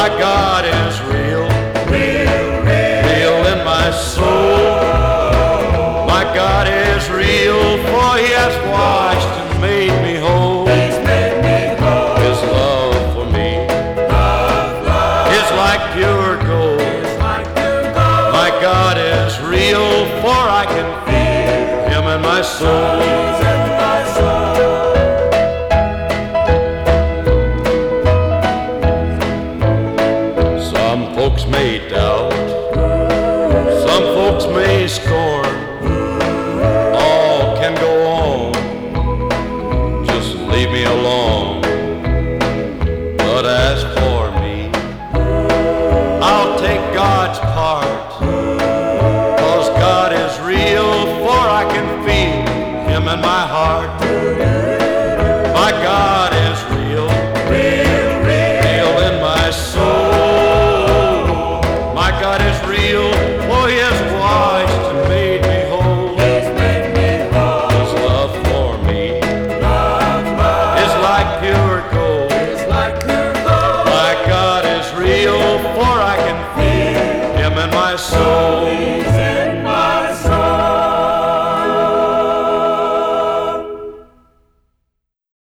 My God is real, real in my soul. My God is real, for He has washed and made me whole. His love for me is like pure gold. My God is real, for I can feel Him in my soul. Some folks may doubt